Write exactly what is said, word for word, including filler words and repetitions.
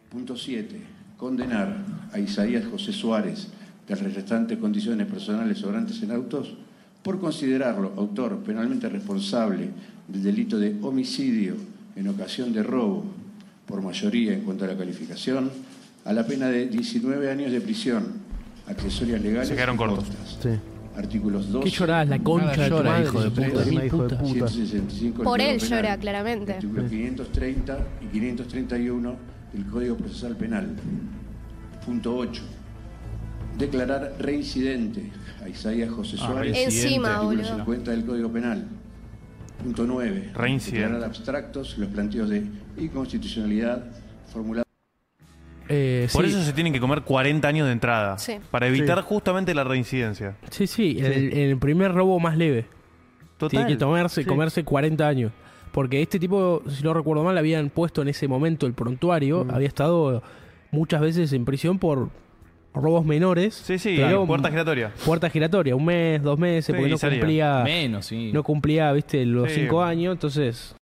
Punto siete. Condenar a Isaías José Suárez de las restantes condiciones personales sobrantes en autos por considerarlo autor penalmente responsable del delito de homicidio en ocasión de robo por mayoría en cuanto a la calificación, a la pena de diecinueve años de prisión, accesorias legales. Se quedaron y cortos. costas. Sí. Artículos dos. ¿Qué llorás? La concha de tu llora, madre, hijo de puta, mil hijo de putas. puta. ciento sesenta y cinco del Por Código él Penal, llora, claramente. Artículos quinientos treinta y quinientos treinta y uno del Código Procesal Penal. Punto ocho. Declarar reincidente a Isaías José Ah, Suárez. reincidente. Encima, Artículo boludo. cincuenta del Código Penal. Punto nueve. Reincidente. Declarar abstractos los planteos de inconstitucionalidad formulados. Eh, Por sí. eso se tienen que comer cuarenta años de entrada. Sí. Para evitar Sí. justamente la reincidencia. Sí, sí, en el, en el primer robo más leve. Total. Tiene que tomarse, Sí. comerse cuarenta años. Porque este tipo, si no recuerdo mal, habían puesto en ese momento el prontuario. Mm. Había estado muchas veces en prisión por robos menores. Sí, sí, pero puerta giratoria. Puerta giratoria, un mes, dos meses, Sí, porque no salía. cumplía, Menos, sí. no cumplía, viste, los Sí. cinco años. Entonces,